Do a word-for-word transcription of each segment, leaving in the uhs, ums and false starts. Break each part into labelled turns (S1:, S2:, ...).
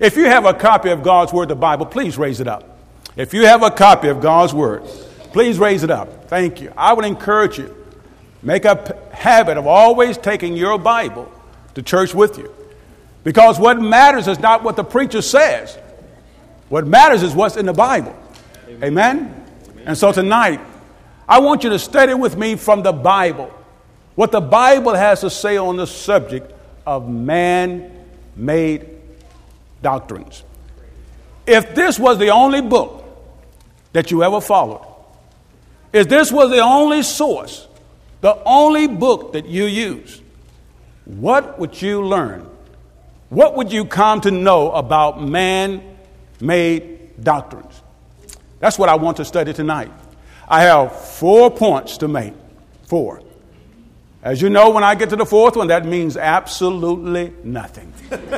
S1: If you have a copy of God's Word, the Bible, please raise it up. If you have a copy of God's Word, please raise it up. Thank you. I would encourage you, make a p- habit of always taking your Bible to church with you. Because what matters is not what the preacher says. What matters is what's in the Bible. Amen? Amen? And so tonight, I want you to study with me from the Bible what the Bible has to say on the subject of man-made doctrines. If this was the only book that you ever followed, if this was the only source, the only book that you used, what would you learn? What would you come to know about man-made doctrines? That's what I want to study tonight. I have four points to make. Four. As you know, when I get to the fourth one, that means absolutely nothing.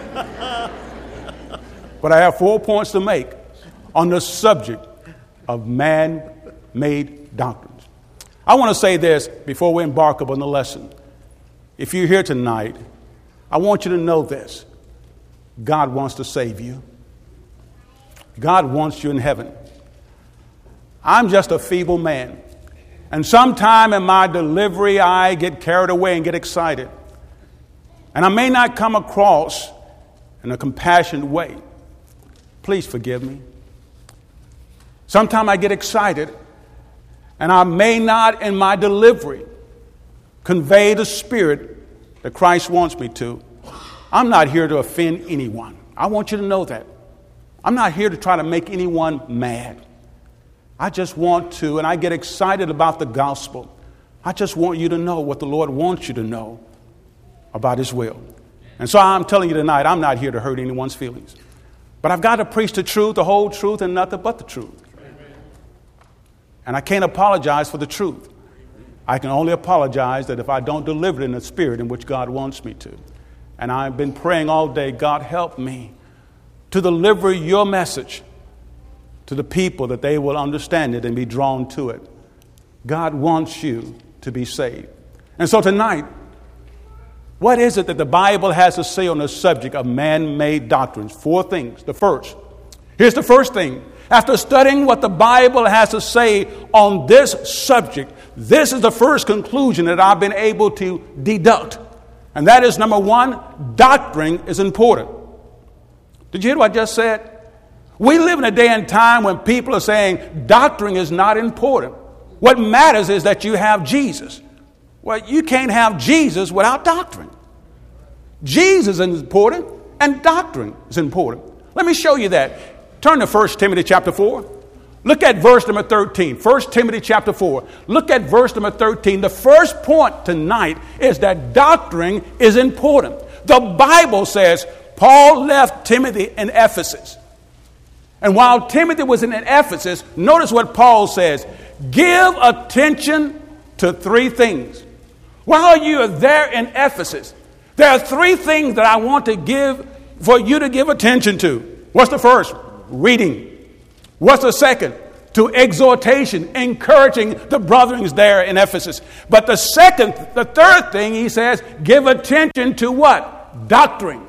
S1: But I have four points to make on the subject of man-made doctrines. I want to say this before we embark upon the lesson. If you're here tonight, I want you to know this. God wants to save you. God wants you in heaven. I'm just a feeble man. And sometime in my delivery, I get carried away and get excited. And I may not come across in a compassionate way. Please forgive me. Sometimes I get excited, and I may not in my delivery convey the spirit that Christ wants me to. I'm not here to offend anyone. I want you to know that. I'm not here to try to make anyone mad. I just want to, and I get excited about the gospel. I just want you to know what the Lord wants you to know about His will. And so I'm telling you tonight, I'm not here to hurt anyone's feelings. But I've got to preach the truth, the whole truth, and nothing but the truth. And I can't apologize for the truth. I can only apologize that if I don't deliver it in the spirit in which God wants me to. And I've been praying all day, God, help me to deliver your message to the people that they will understand it and be drawn to it. God wants you to be saved. And so tonight, what is it that the Bible has to say on the subject of man-made doctrines? Four things. The first. Here's the first thing. After studying what the Bible has to say on this subject, this is the first conclusion that I've been able to deduct. And that is, number one, doctrine is important. Did you hear what I just said? We live in a day and time when people are saying doctrine is not important. What matters is that you have Jesus. Well, you can't have Jesus without doctrine. Jesus is important and doctrine is important. Let me show you that. Turn to First Timothy chapter four. Look at verse number thirteen. First Timothy chapter four. Look at verse number thirteen. The first point tonight is that doctrine is important. The Bible says Paul left Timothy in Ephesus. And while Timothy was in Ephesus, notice what Paul says. Give attention to three things. While you are there in Ephesus, there are three things that I want to give for you to give attention to. What's the first? Reading. What's the second? To exhortation, encouraging the brethren there in Ephesus. But the second, the third thing, he says, give attention to what? Doctrine.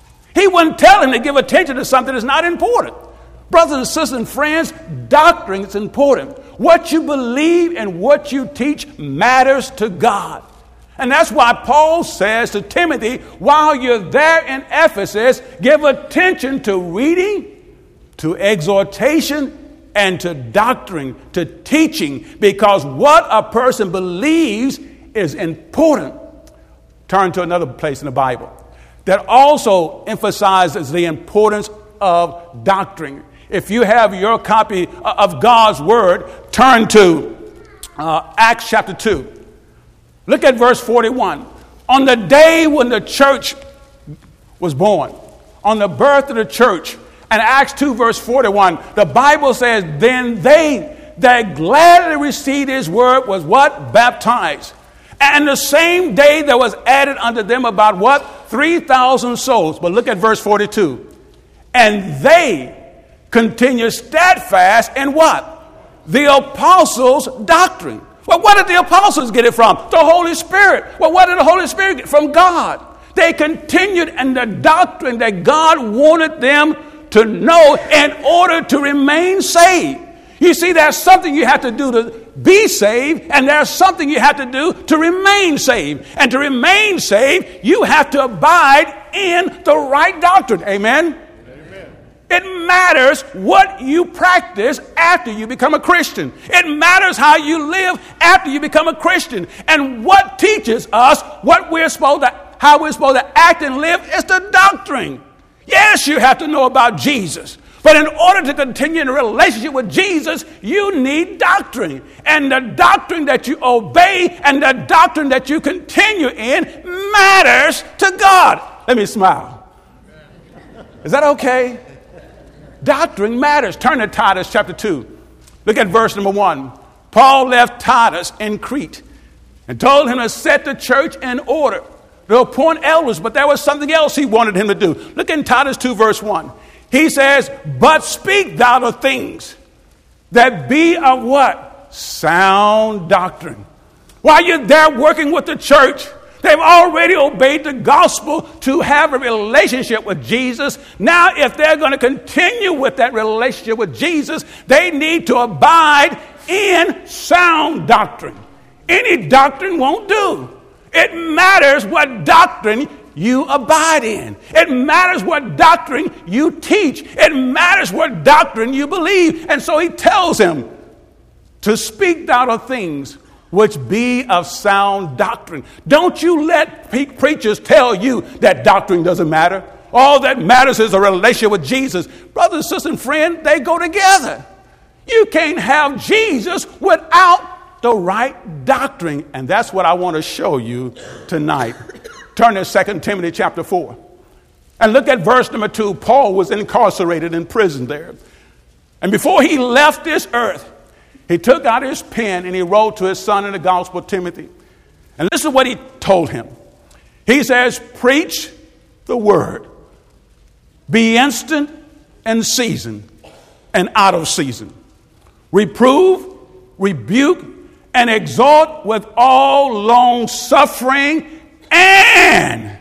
S1: He wouldn't tell him to give attention to something that's not important. Brothers and sisters and friends, doctrine is important. What you believe and what you teach matters to God. And that's why Paul says to Timothy, while you're there in Ephesus, give attention to reading, to exhortation, and to doctrine, to teaching, because what a person believes is important. Turn to another place in the Bible that also emphasizes the importance of doctrine. If you have your copy of God's Word, turn to uh, Acts chapter two. Look at verse forty-one. On the day when the church was born, on the birth of the church, and Acts two verse forty-one, the Bible says, then they that gladly received His word was what? Baptized. And the same day there was added unto them about what? three thousand souls. But look at verse forty-two. And they continue steadfast in what? The apostles' doctrine. Well, where did the apostles get it from? The Holy Spirit. Well, where did the Holy Spirit get it from? God. They continued in the doctrine that God wanted them to know in order to remain saved. You see, there's something you have to do to be saved, and there's something you have to do to remain saved. And to remain saved, you have to abide in the right doctrine. Amen? Amen. It matters what you practice after you become a Christian. It matters how you live after you become a Christian. And what teaches us what we're supposed to, how we're supposed to act and live is the doctrine. Yes, you have to know about Jesus. But in order to continue in a relationship with Jesus, you need doctrine. And the doctrine that you obey and the doctrine that you continue in matters to God. Let me smile. Is that okay? Doctrine matters. Turn to Titus chapter two. Look at verse number one. Paul left Titus in Crete and told him to set the church in order, to appoint elders, but there was something else he wanted him to do. Look in Titus two, verse one. He says, but speak thou the things that be of what? Sound doctrine. While you're there working with the church, they've already obeyed the gospel to have a relationship with Jesus. Now, if they're going to continue with that relationship with Jesus, they need to abide in sound doctrine. Any doctrine won't do. It matters what doctrine you abide in. It matters what doctrine you teach. It matters what doctrine you believe. And so he tells him to speak thou of things which be of sound doctrine. Don't you let pe- preachers tell you that doctrine doesn't matter. All that matters is a relationship with Jesus. Brothers, sisters, and friends, they go together. You can't have Jesus without the right doctrine. And that's what I want to show you tonight. Turn to Second Timothy chapter four. And look at verse number two. Paul was incarcerated in prison there. And before he left this earth, he took out his pen and he wrote to his son in the gospel, Timothy. And this is what he told him. He says, preach the word. Be instant in season and out of season. Reprove, rebuke, and exhort with all long suffering and,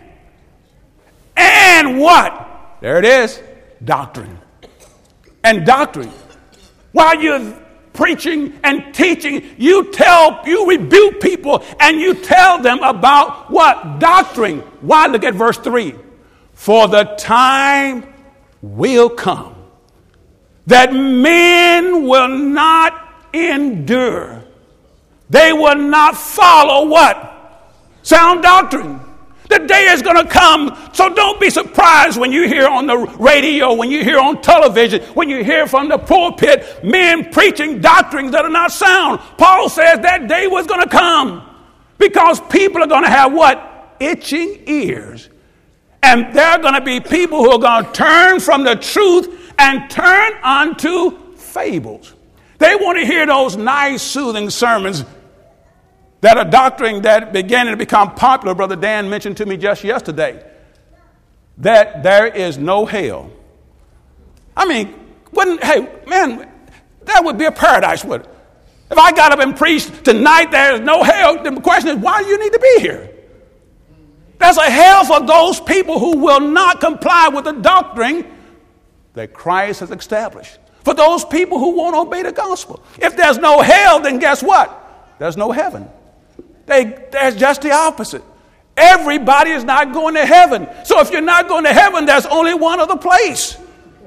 S1: and what? There it is, doctrine. And doctrine. While you're preaching and teaching, you tell, you rebuke people and you tell them about what? Doctrine. Why? Look at verse three. For the time will come that men will not endure. They will not follow what? Sound doctrine. The day is going to come, so don't be surprised when you hear on the radio, when you hear on television, when you hear from the pulpit, men preaching doctrines that are not sound. Paul says that day was going to come because people are going to have what? Itching ears. And there are going to be people who are going to turn from the truth and turn unto fables. They want to hear those nice, soothing sermons that are doctrine that began to become popular. Brother Dan mentioned to me just yesterday that there is no hell. I mean, wouldn't, hey, man, that would be a paradise, would it? If I got up and preached tonight there is no hell, the question is, why do you need to be here? There's a hell for those people who will not comply with the doctrine that Christ has established. For those people who won't obey the gospel. If there's no hell, then guess what? There's no heaven. They, there's just the opposite. Everybody is not going to heaven. So if you're not going to heaven, there's only one other place.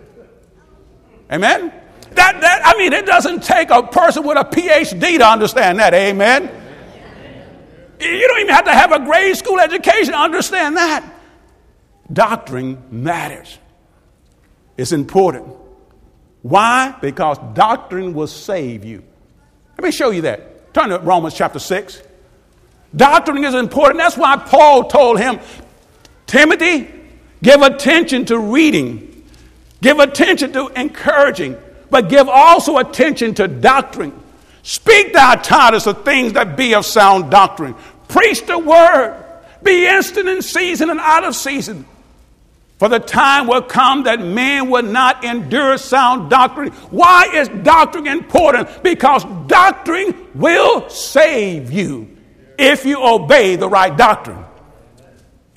S1: Amen? That, that, I mean, it doesn't take a person with a P H D to understand that. Amen? You don't even have to have a grade school education to understand that. Doctrine matters. It's important. Why? Because doctrine will save you. Let me show you that. Turn to Romans chapter six. Doctrine is important. That's why Paul told him, Timothy, give attention to reading. Give attention to encouraging. But give also attention to doctrine. Speak thou, Titus, of things that be of sound doctrine. Preach the word. Be instant in season and out of season. For the time will come that men will not endure sound doctrine. Why is doctrine important? Because doctrine will save you if you obey the right doctrine.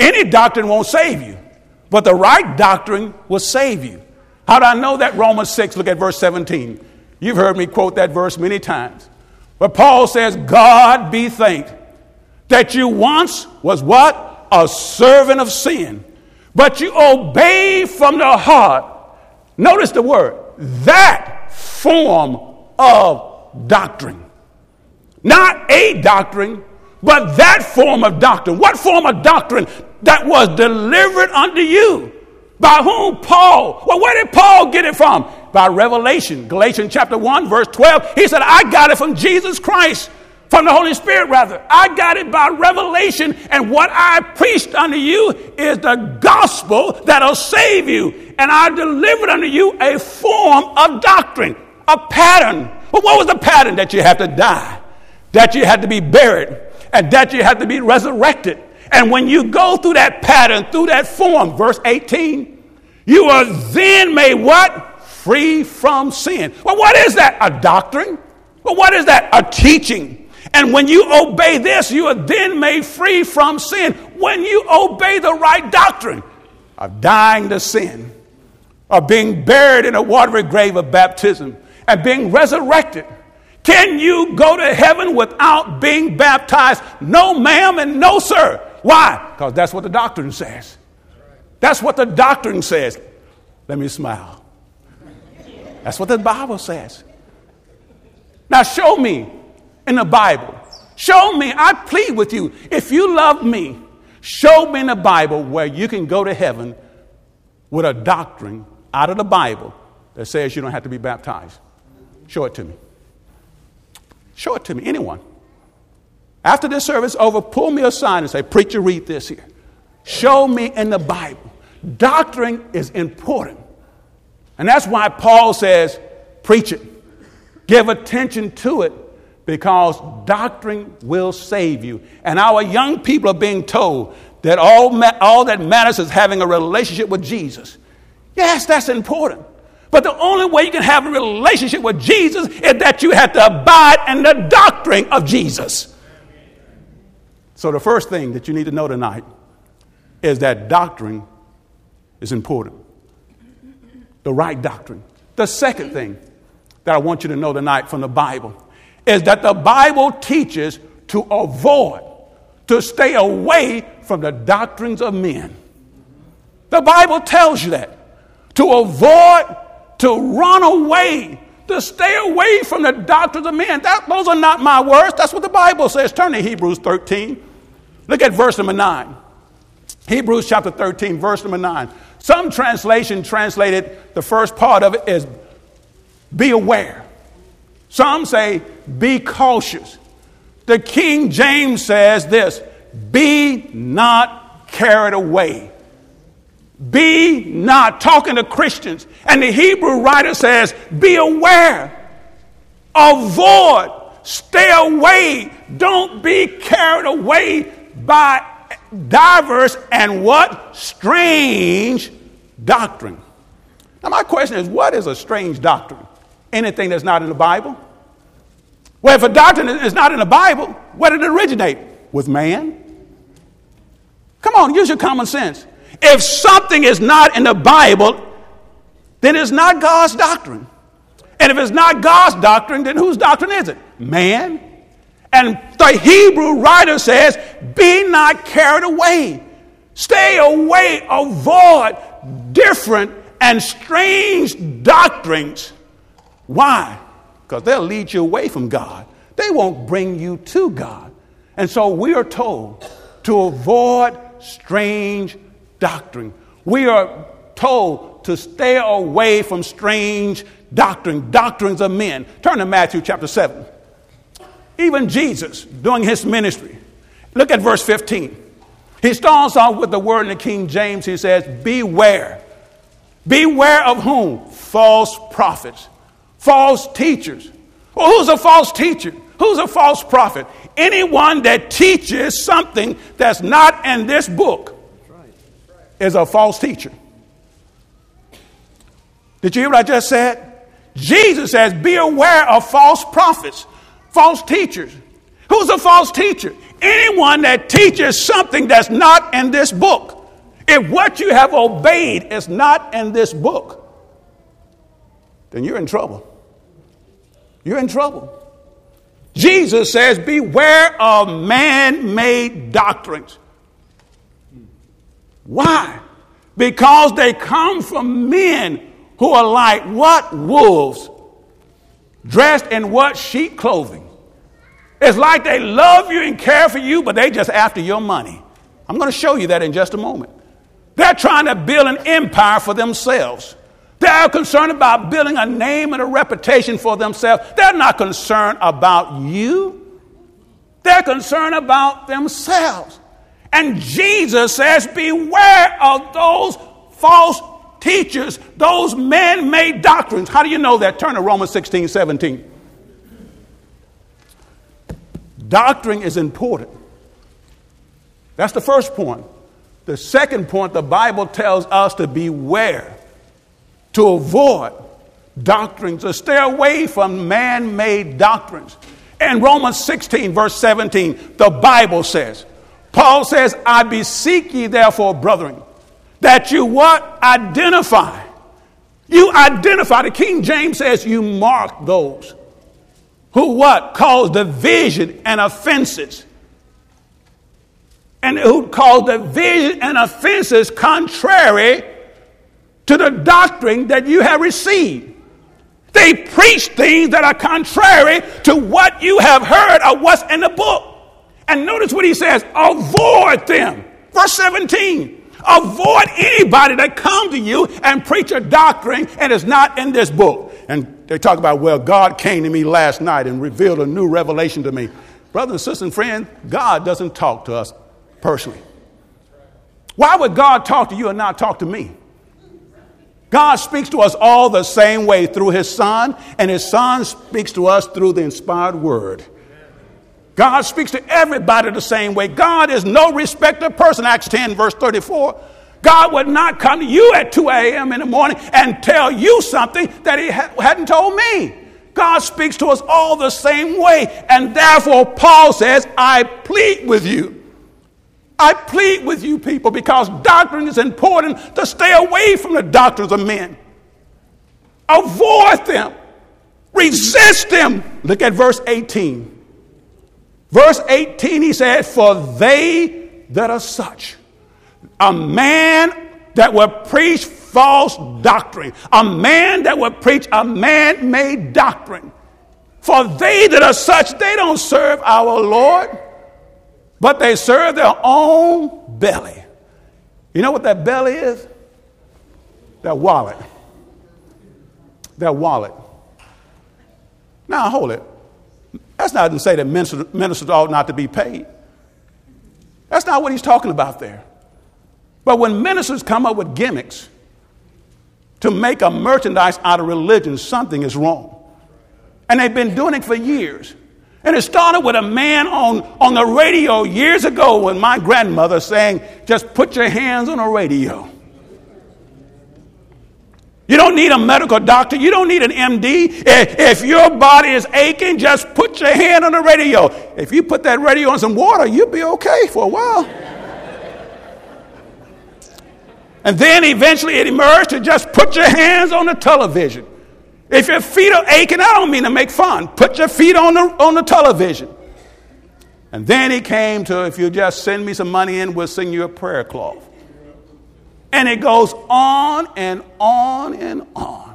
S1: Any doctrine won't save you, but the right doctrine will save you. How do I know that? Romans six, look at verse seventeen. You've heard me quote that verse many times. But Paul says, God be thanked that you once was what? A servant of sin. But you obeyed from the heart. Notice the word, that form of doctrine. Not a doctrine, but that form of doctrine. What form of doctrine? That was delivered unto you. By whom? Paul. Well, where did Paul get it from? By revelation. Galatians chapter one, verse twelve. He said, I got it from Jesus Christ, from the Holy Spirit, rather. I got it by revelation, and what I preached unto you is the gospel that'll save you. And I delivered unto you a form of doctrine, a pattern. Well, what was the pattern? That you have to die, that you had to be buried, and that you had to be resurrected. And when you go through that pattern, through that form, verse eighteen, you are then made what? Free from sin. Well, what is that? A doctrine. Well, what is that? A teaching. And when you obey this, you are then made free from sin. When you obey the right doctrine of dying to sin, of being buried in a watery grave of baptism, and being resurrected. Can you go to heaven without being baptized? No, ma'am, and no, sir. Why? Because that's what the doctrine says. That's what the doctrine says. Let me smile. That's what the Bible says. Now show me in the Bible. Show me, I plead with you, if you love me, show me in the Bible where you can go to heaven with a doctrine out of the Bible that says you don't have to be baptized. Show it to me. Show it to me, anyone. After this service over, pull me aside and say, preacher, read this here. Show me in the Bible. Doctrine is important. And that's why Paul says, preach it. Give attention to it, because doctrine will save you. And our young people are being told that all, ma- all that matters is having a relationship with Jesus. Yes, that's important. But the only way you can have a relationship with Jesus is that you have to abide in the doctrine of Jesus. So the first thing that you need to know tonight is that doctrine is important. The right doctrine. The second thing that I want you to know tonight from the Bible is that the Bible teaches to avoid, to stay away from the doctrines of men. The Bible tells you that. To avoid, to run away, to stay away from the doctrines of men. That, those are not my words. That's what the Bible says. Turn to Hebrews thirteen. Look at verse number nine. Hebrews chapter thirteen, verse number nine. Some translation translated the first part of it as be aware. Some say be cautious. The King James says this, be not carried away. Be not, talking to Christians. And the Hebrew writer says, be aware, avoid, stay away, don't be carried away by diverse and what? Strange doctrine. Now my question is, what is a strange doctrine? Anything that's not in the Bible? Well, if a doctrine is not in the Bible, where did it originate? With man? Come on, use your common sense. If something is not in the Bible, then it's not God's doctrine. And if it's not God's doctrine, then whose doctrine is it? Man. And the Hebrew writer says, be not carried away. Stay away, avoid different and strange doctrines. Why? Because they'll lead you away from God. They won't bring you to God. And so we are told to avoid strange doctrine. We are told to stay away from strange doctrine, doctrines of men. Turn to Matthew chapter seven. Even Jesus, doing his ministry, look at verse fifteen. He starts off with the word in the King James. He says, beware. Beware of whom? False prophets, false teachers. Well, who's a false teacher? Who's a false prophet? Anyone that teaches something that's not in this book is a false teacher. Did you hear what I just said? Jesus says, be aware of false prophets, false teachers. Who's a false teacher? anyone that teaches something that's not in this book, if what you have obeyed is not in this book, then you're in trouble. You're in trouble. Jesus says, beware of man-made doctrines. Why? Because they come from men who are like what? Wolves, dressed in what? Sheep clothing. It's like they love you and care for you, but they just after your money. I'm going to show you that in just a moment. They're trying to build an empire for themselves. They're concerned about building a name and a reputation for themselves. They're not concerned about you. They're concerned about themselves. And Jesus says, beware of those false teachers, those man-made doctrines. How do you know that? Turn to Romans sixteen, seventeen. Doctrine is important. That's the first point. The second point, the Bible tells us to beware, to avoid doctrines, to stay away from man-made doctrines. In Romans sixteen, verse seventeen, the Bible says, Paul says, I beseech ye therefore, brethren, that you what? Identify. You identify. The King James says you mark those who what? Cause division and offenses. And who cause division and offenses contrary to the doctrine that you have received. They preach things that are contrary to what you have heard or what's in the book. And notice what he says, avoid them. Verse seventeen, avoid anybody that come to you and preach a doctrine and is not in this book. And they talk about, well, God came to me last night and revealed a new revelation to me. Brothers and sisters and friends, God doesn't talk to us personally. Why would God talk to you and not talk to me? God speaks to us all the same way through his Son, and his Son speaks to us through the inspired word. God speaks to everybody the same way. God is no respecter of person. Acts ten, verse thirty-four. God would not come to you at two a.m. in the morning and tell you something that he ha- hadn't told me. God speaks to us all the same way. And therefore, Paul says, I plead with you. I plead with you people, because doctrine is important, to stay away from the doctrines of men. Avoid them. Resist them. Look at verse eighteen. Verse eighteen, he said, for they that are such, a man that will preach false doctrine, a man that will preach a man-made doctrine. For they that are such, they don't serve our Lord, but they serve their own belly. You know what that belly is? That wallet. That wallet. Now, hold it. That's not to say that ministers, ministers ought not to be paid. That's not what he's talking about there. But when ministers come up with gimmicks to make a merchandise out of religion, something is wrong. And they've been doing it for years. And it started with a man on, on the radio years ago when my grandmother saying, just put your hands on the radio. You don't need a medical doctor. You don't need an M D. If your body is aching, just put your hand on the radio. If you put that radio on some water, you'll be okay for a while. And then eventually it emerged to just put your hands on the television. If your feet are aching, I don't mean to make fun. Put your feet on the, on the television. And then he came to, if you just send me some money in, we'll sing you a prayer cloth. And it goes on and on and on.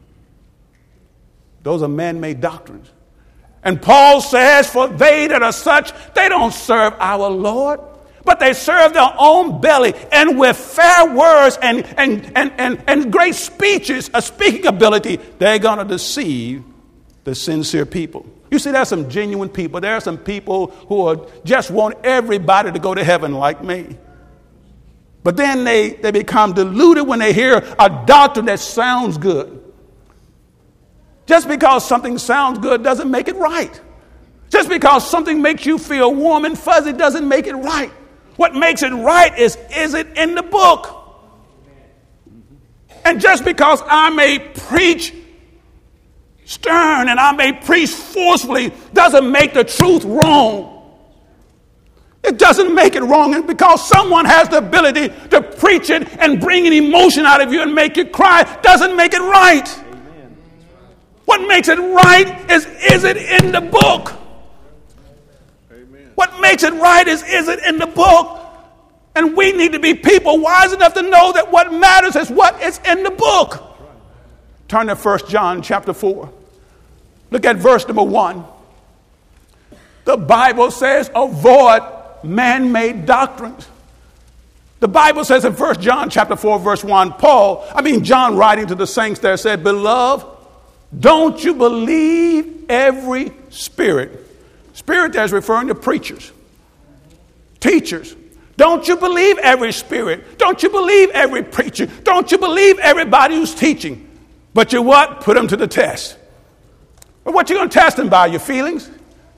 S1: Those are man-made doctrines. And Paul says, for they that are such, they don't serve our Lord, but they serve their own belly. And with fair words and, and, and, and, and great speeches, a speaking ability, they're going to deceive the sincere people. You see, there's some genuine people. There are some people who are, just want everybody to go to heaven like me. But then they, they become deluded when they hear a doctrine that sounds good. Just because something sounds good doesn't make it right. Just because something makes you feel warm and fuzzy doesn't make it right. What makes it right is, is it in the book? And just because I may preach stern and I may preach forcefully doesn't make the truth wrong. It doesn't make it wrong. And because someone has the ability to preach it and bring an emotion out of you and make you cry, doesn't make it right. Amen. What makes it right is, is it in the book? Amen. What makes it right is, is it in the book? And we need to be people wise enough to know that what matters is what is in the book. Turn to First John chapter four. Look at verse number one. The Bible says avoid man-made doctrines. The Bible says in First John chapter four, verse one, Paul, I mean John writing to the saints there said, beloved, don't you believe every spirit. Spirit there is referring to preachers, teachers. Don't you believe every spirit. Don't you believe every preacher. Don't you believe everybody who's teaching. But you what? Put them to the test. But what you going to test them by? Your feelings?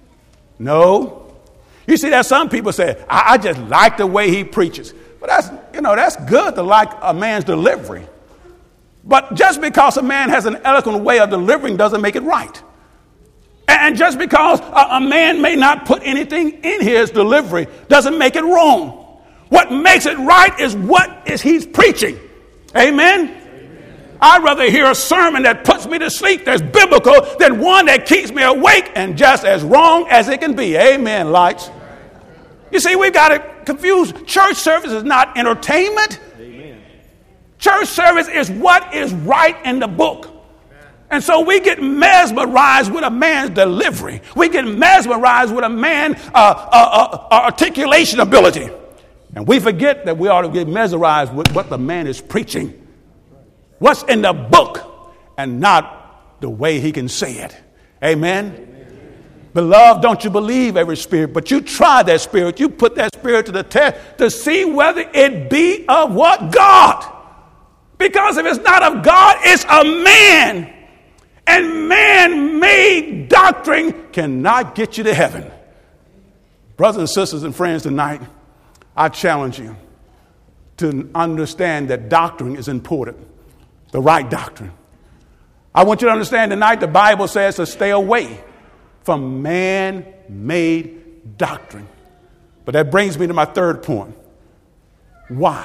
S1: No. You see, there's some people say, I, I just like the way he preaches. But that's, you know, that's good to like a man's delivery. But just because a man has an eloquent way of delivering doesn't make it right. And just because a, a man may not put anything in his delivery doesn't make it wrong. What makes it right is what is he's preaching. Amen? Amen. I'd rather hear a sermon that puts me to sleep that's biblical than one that keeps me awake and just as wrong as it can be. Amen, lights. You see, we've got to confuse. Church service is not entertainment. Amen. Church service is what is right in the book. And so we get mesmerized with a man's delivery. We get mesmerized with a man's uh, uh, uh, articulation ability. And we forget that we ought to get mesmerized with what the man is preaching. What's in the book and not the way he can say it. Amen? Amen. Beloved, don't you believe every spirit, but you try that spirit. You put that spirit to the test to see whether it be of what? God. Because if it's not of God, it's a man. And man-made doctrine cannot get you to heaven. Brothers and sisters and friends, tonight, I challenge you to understand that doctrine is important, the right doctrine. I want you to understand tonight the Bible says to stay away from man-made doctrine. But that brings me to my third point. Why?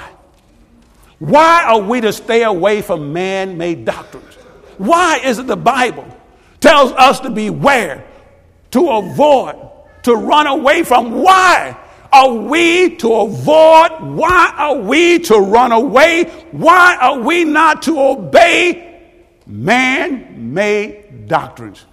S1: Why are we to stay away from man-made doctrines? Why is it the Bible tells us to beware, to avoid, to run away from? Why are we to avoid? Why are we to run away? Why are we not to obey man-made doctrines?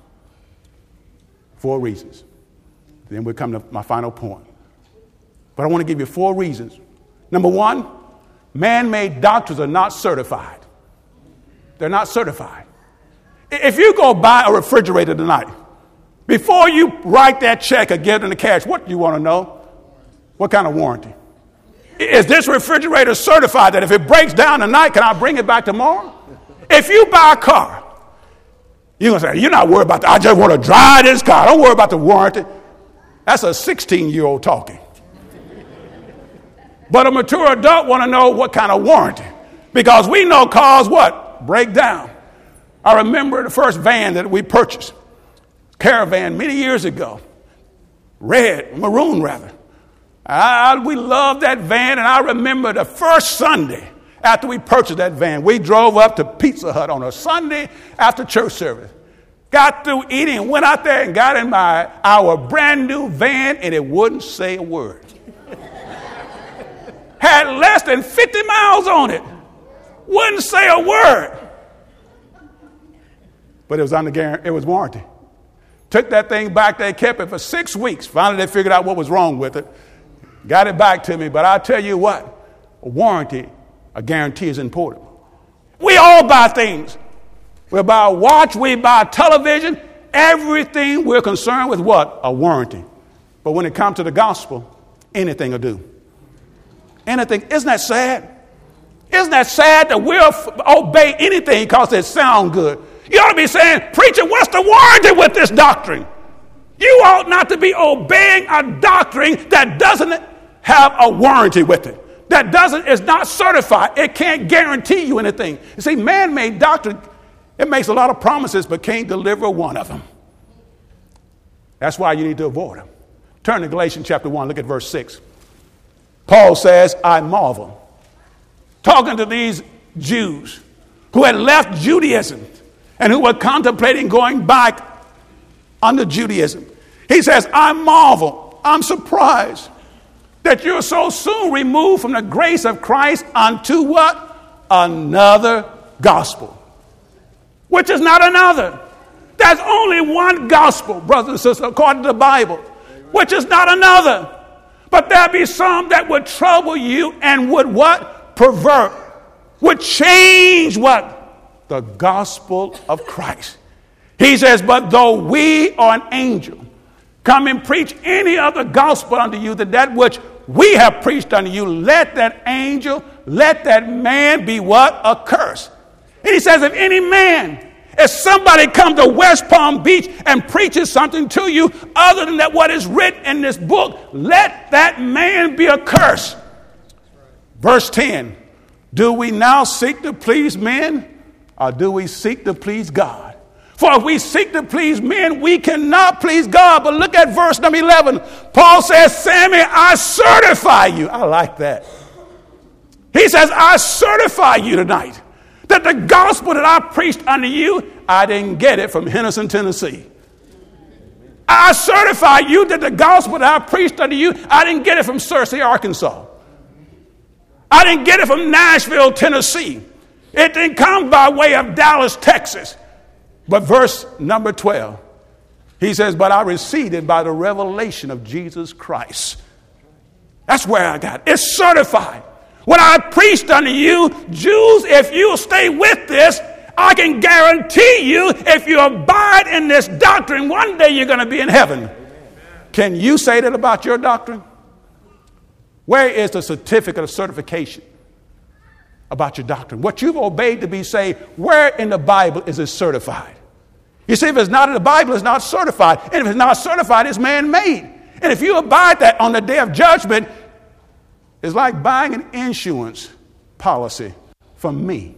S1: Four reasons. Then we'll come to my final point. But I want to give you four reasons. Number one, man-made doctrines are not certified. They're not certified. If you go buy a refrigerator tonight, before you write that check or give them the cash, what do you want to know? What kind of warranty? Is this refrigerator certified that if it breaks down tonight, can I bring it back tomorrow? If you buy a car, you're going to say, you're not worried about that. I just want to drive this car. Don't worry about the warranty. That's a sixteen-year-old talking. But a mature adult want to know what kind of warranty. Because we know cars, what? Break down. I remember the first van that we purchased, Caravan, many years ago. Red, maroon rather. I, we loved that van, and I remember the first Sunday after we purchased that van, we drove up to Pizza Hut on a Sunday after church service. Got through eating and went out there and got in my our brand new van, and it wouldn't say a word. Had less than fifty miles on it. Wouldn't say a word. But it was under guarantee, it was warranty. Took that thing back, they kept it for six weeks. Finally, they figured out what was wrong with it. Got it back to me. But I tell you what, a warranty, a guarantee is important. We all buy things. We buy a watch, we buy a television. Everything we're concerned with what? A warranty. But when it comes to the gospel, anything will do. Anything. Isn't that sad? Isn't that sad that we'll f- obey anything because it sounds good? You ought to be saying, preacher, what's the warranty with this doctrine? You ought not to be obeying a doctrine that doesn't have a warranty with it. That doesn't, is not certified. It can't guarantee you anything. You see, man-made doctrine, it makes a lot of promises but can't deliver one of them. That's why you need to avoid them. Turn to Galatians chapter one, look at verse six. Paul says, I marvel. Talking to these Jews who had left Judaism and who were contemplating going back under Judaism. He says, I marvel, I'm surprised that you're so soon removed from the grace of Christ unto what? Another gospel. Which is not another. There's only one gospel, brothers and sisters, according to the Bible, which is not another. But there be some that would trouble you and would what? Pervert. Would change what? The gospel of Christ. He says, but though we or an angel come and preach any other gospel unto you than that which we have preached unto you, let that angel, let that man be what? Accursed. And he says, if any man, if somebody come to West Palm Beach and preaches something to you other than that what is written in this book, let that man be accursed. Verse ten, do we now seek to please men or do we seek to please God? For if we seek to please men, we cannot please God. But look at verse number eleven. Paul says, Sammy, I certify you. I like that. He says, I certify you tonight that the gospel that I preached unto you, I didn't get it from Henderson, Tennessee. I certify you that the gospel that I preached unto you, I didn't get it from Searcy, Arkansas. I didn't get it from Nashville, Tennessee. It didn't come by way of Dallas, Texas. But verse number twelve, he says, but I received it by the revelation of Jesus Christ. That's where I got it. It's certified. When I preached unto you, Jews, if you stay with this, I can guarantee you, if you abide in this doctrine, one day you're going to be in heaven. Amen. Can you say that about your doctrine? Where is the certificate of certification about your doctrine? What you've obeyed to be saved, where in the Bible is it certified? You see, if it's not in the Bible, it's not certified. And if it's not certified, it's man-made. And if you abide that on the day of judgment, it's like buying an insurance policy from me.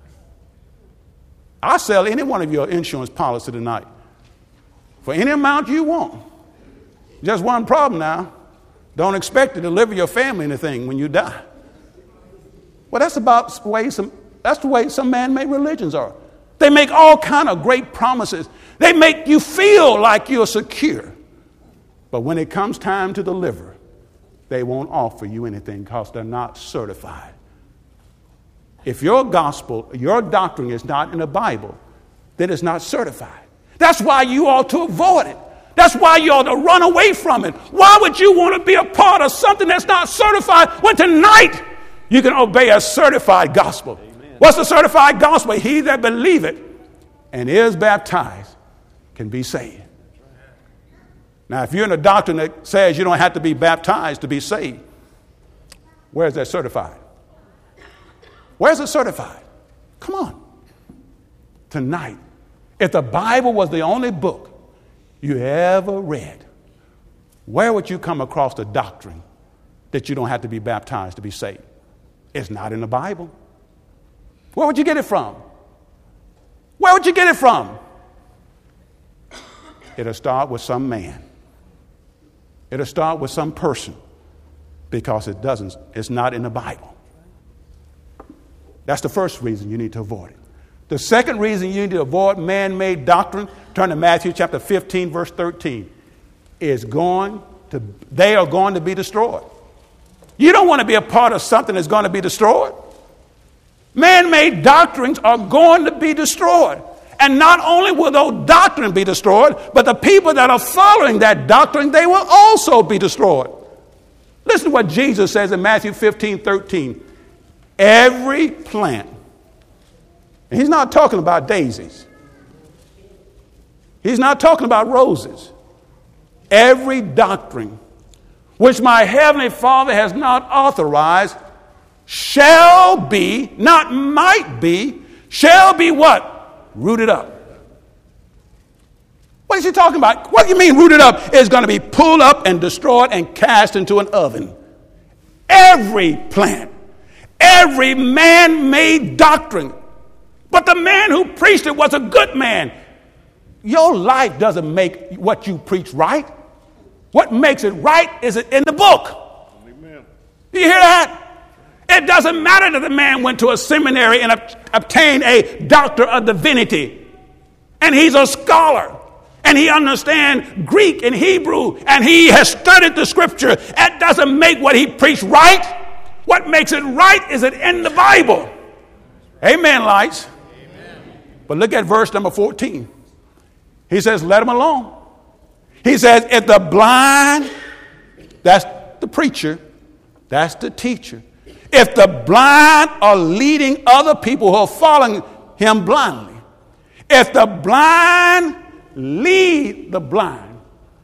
S1: I'll sell any one of your insurance policy tonight for any amount you want. Just one problem now. Don't expect to deliver your family anything when you die. Well, that's about the way some, that's the way some man-made religions are. They make all kind of great promises. They make you feel like you're secure. But when it comes time to deliver, they won't offer you anything because they're not certified. If your gospel, your doctrine is not in the Bible, then it's not certified. That's why you ought to avoid it. That's why you ought to run away from it. Why would you want to be a part of something that's not certified when tonight you can obey a certified gospel? Amen. What's the certified gospel? He that believeth and is baptized can be saved. Now, if you're in a doctrine that says you don't have to be baptized to be saved, where is that certified? Where's it certified? Come on. Tonight, if the Bible was the only book you ever read, where would you come across the doctrine that you don't have to be baptized to be saved? It's not in the Bible. Where would you get it from? Where would you get it from? It'll start with some man. It'll start with some person because it doesn't, it's not in the Bible. That's the first reason you need to avoid it. The second reason you need to avoid man-made doctrine, turn to Matthew chapter fifteen, verse thirteen, is going to, they are going to be destroyed. You don't want to be a part of something that's going to be destroyed. Man-made doctrines are going to be destroyed. And not only will those doctrines be destroyed, but the people that are following that doctrine, they will also be destroyed. Listen to what Jesus says in Matthew fifteen, thirteen. Every plant, and he's not talking about daisies. He's not talking about roses. Every doctrine which my heavenly Father has not authorized shall be, not might be, shall be what? Rooted up. What is he talking about? What do you mean rooted up? It's going to be pulled up and destroyed and cast into an oven. Every plant, every man-made doctrine. But the man who preached it was a good man. Your life doesn't make what you preach right. What makes it right is it in the book.
S2: Amen.
S1: Do you hear that? It doesn't matter that the man went to a seminary and ob- obtained a doctor of divinity, and he's a scholar, and he understands Greek and Hebrew, and he has studied the scripture. That doesn't make what he preached right. What makes it right is it in the Bible. Amen, lights. Amen. But look at verse number fourteen. He says, let him alone. He says, if the blind, that's the preacher, that's the teacher. If the blind are leading other people who are following him blindly, if the blind lead the blind,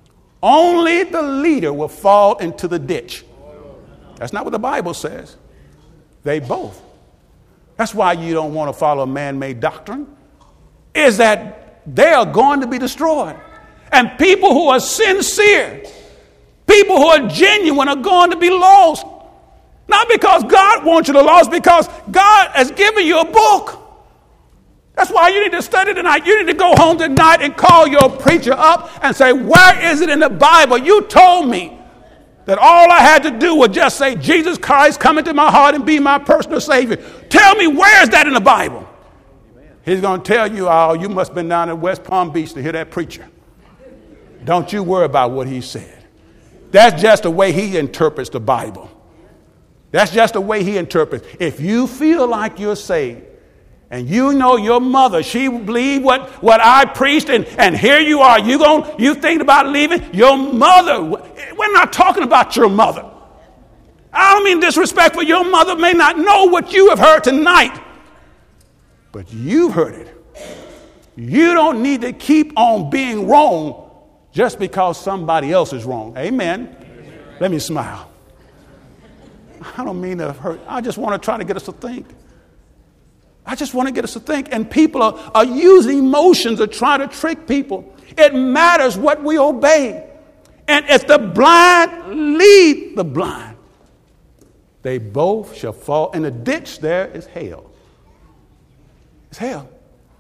S1: only the leader will fall into the ditch. That's not what the Bible says. They both. That's why you don't want to follow man-made doctrine, is that they are going to be destroyed. And people who are sincere, people who are genuine are going to be lost. Not because God wants you to lost, because God has given you a book. That's why you need to study tonight. You need to go home tonight and call your preacher up and say, where is it in the Bible? You told me that all I had to do was just say, Jesus Christ, come into my heart and be my personal Savior. Tell me, where is that in the Bible? Amen. He's going to tell you, oh, you must have been down at West Palm Beach to hear that preacher. Don't you worry about what he said. That's just the way he interprets the Bible. That's just the way he interprets. If you feel like you're saved, and you know your mother, she believed what, what I preached, and, and here you are, you going you think about leaving your mother. We're not talking about your mother. I don't mean disrespectful. Your mother may not know what you have heard tonight, but you've heard it. You don't need to keep on being wrong just because somebody else is wrong. Amen. Amen. Let me smile. I don't mean to hurt. I just want to try to get us to think. I just want to get us to think. And people are, are using emotions to try to trick people. It matters what we obey. And if the blind lead the blind, they both shall fall. In the ditch there is hell. It's hell.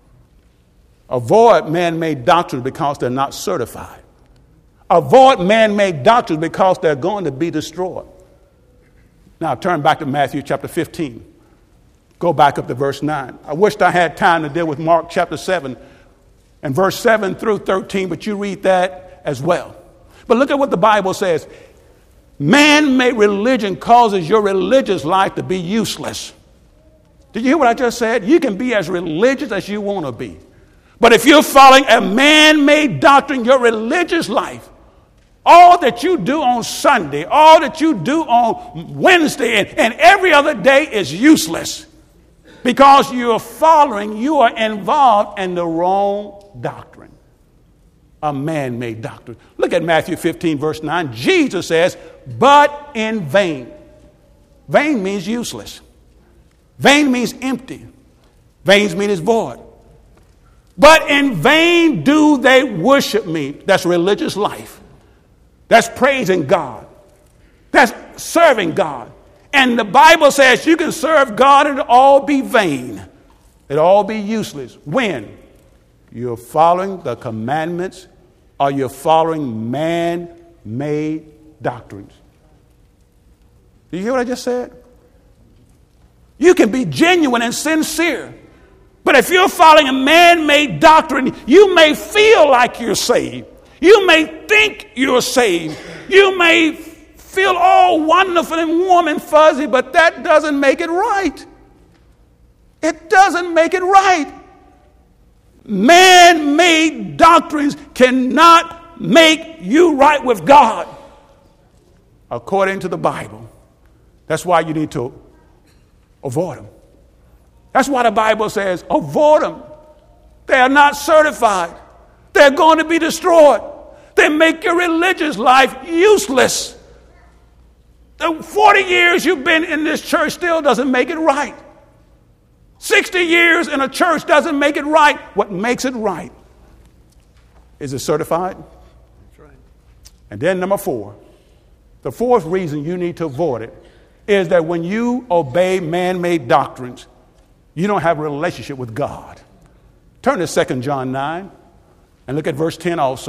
S1: Avoid man-made doctrines because they're not certified. Avoid man-made doctrines because they're going to be destroyed. Now turn back to Matthew chapter fifteen. Go back up to verse nine. I wished I had time to deal with Mark chapter seven and verse seven through thirteen, but you read that as well. But look at what the Bible says. Man-made religion causes your religious life to be useless. Did you hear what I just said? You can be as religious as you want to be. But if you're following a man-made doctrine, your religious life, all that you do on Sunday, all that you do on Wednesday and, and every other day is useless. Because you're following, you are involved in the wrong doctrine. A man-made doctrine. Look at Matthew fifteen, verse nine. Jesus says, but in vain. Vain means useless. Vain means empty. Vain means void. But in vain do they worship me. That's religious life. That's praising God. That's serving God. And the Bible says you can serve God and it'll all be vain. It'll all be useless. When? You're following the commandments or you're following man-made doctrines. Do you hear what I just said? You can be genuine and sincere. But if you're following a man-made doctrine, you may feel like you're saved. You may think you're saved. You may feel all wonderful and warm and fuzzy, but that doesn't make it right. It doesn't make it right. Man-made doctrines cannot make you right with God, according to the Bible. That's why you need to avoid them. That's why the Bible says, avoid them. They are not certified. They're going to be destroyed. They make your religious life useless. The forty years you've been in this church still doesn't make it right. sixty years in a church doesn't make it right. What makes it right? Is it certified? That's right. And then number four, the fourth reason you need to avoid it is that when you obey man-made doctrines, you don't have a relationship with God. Turn to Second John nine and look at verse ten also.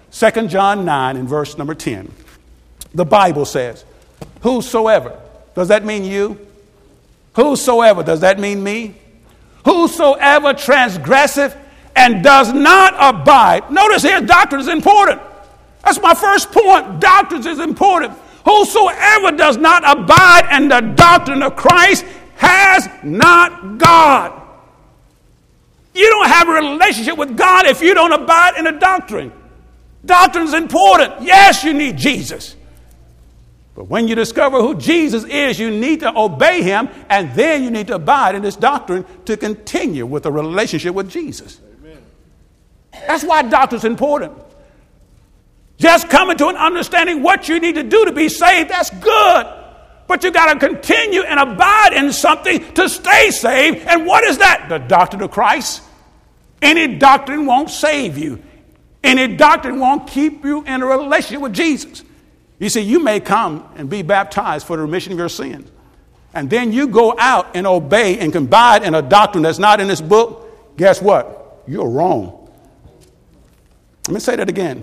S1: Second John nine and verse number ten. The Bible says, whosoever, does that mean you? Whosoever, does that mean me? Whosoever transgresseth and does not abide. Notice here, doctrine is important. That's my first point. Doctrine is important. Whosoever does not abide in the doctrine of Christ has not God. You don't have a relationship with God if you don't abide in the doctrine. Doctrine is important. Yes, you need Jesus. But when you discover who Jesus is, you need to obey him, and then you need to abide in this doctrine to continue with a relationship with Jesus. Amen. That's why doctrine is important. Just coming to an understanding what you need to do to be saved, that's good. But you got to continue and abide in something to stay saved. And what is that? The doctrine of Christ. Any doctrine won't save you. Any doctrine won't keep you in a relationship with Jesus. You see, you may come and be baptized for the remission of your sins. And then you go out and obey and abide in a doctrine that's not in this book. Guess what? You're wrong. Let me say that again.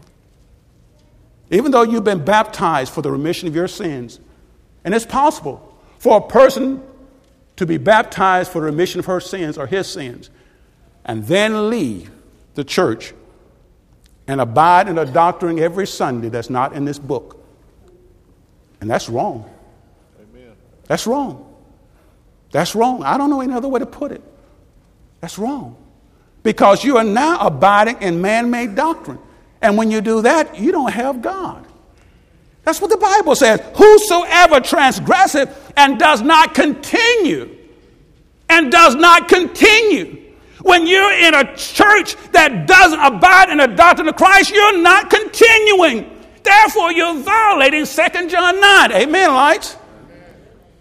S1: Even though you've been baptized for the remission of your sins, and it's possible for a person to be baptized for the remission of her sins or his sins, and then leave the church and abide in a doctrine every Sunday that's not in this book. And that's wrong. Amen. That's wrong. That's wrong. I don't know any other way to put it. That's wrong. Because you are now abiding in man-made doctrine. And when you do that, you don't have God. That's what the Bible says. Whosoever transgresseth and does not continue, and does not continue. When you're in a church that doesn't abide in the doctrine of Christ, you're not continuing. Therefore, you're violating Second John nine. Amen, lights? Amen.